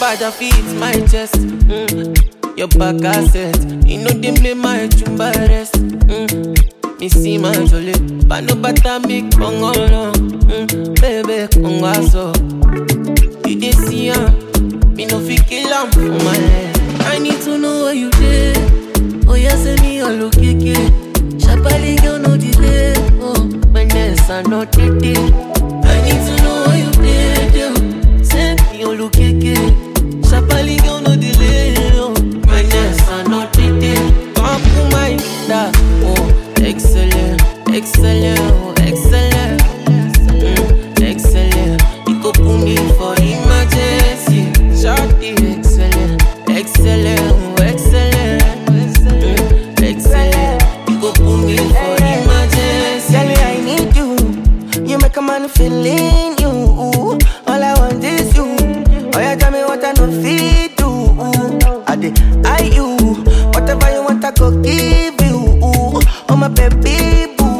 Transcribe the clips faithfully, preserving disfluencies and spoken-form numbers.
bad I fit my chest. Mm. Your back asset, you know they play my chumba rest. Mm. Me see my jolly, but no better me congo no. Mm. Baby congo so, you dey see ya, me no fit kill am for my head. I need to know where you dey. Oh yeah, send me all okay. Shabali girl no delay. Oh, my nest are not dead. I need to know where you dey. Send me all okay. Shabali girl no delay. Oh, my nest are not dead. Come to my da. Oh, excellent, excellent, oh, excellent, mm, excellent. You go put me for emergency. Shorty, excellent, excellent, oh, excellent, mm, excellent. You go put me for emergency. Tell me I need you. You make a man feel in you. All I want is you. Oh, you tell me what I know fit do. I did I you. Whatever you want I go give you. Oh my baby boo.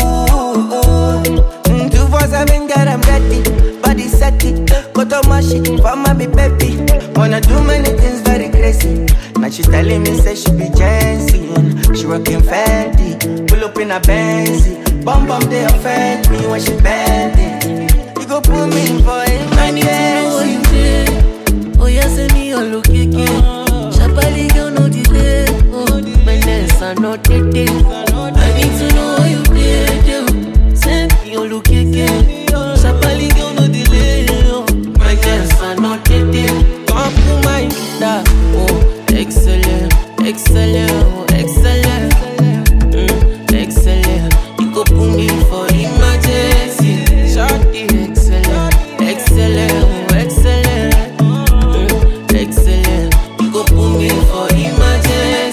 Mm, two for seven girl I'm ready. Body set it. Go to my shit for my baby. Wanna do many things very crazy. Now she telling me say she be Jensen. She rockin' Fendi. Pull up in a Benzie. Bum bum they offend me when she bend it. You go put me for it. I need to know where you dey. Oh yeah, send me all okay. Shabali girl no delay. Oh, my nest are not dead. I need to know where you dey. Send me all okay. Shabali girl no delay. Oh, my nest are not dead. Come to my da. Oh, excellent, excellent, oh, excellent, mm, excellent. You go put me for emergency. Shorty, excellent, excellent, oh, excellent, mm, excellent. You go put me for emergency.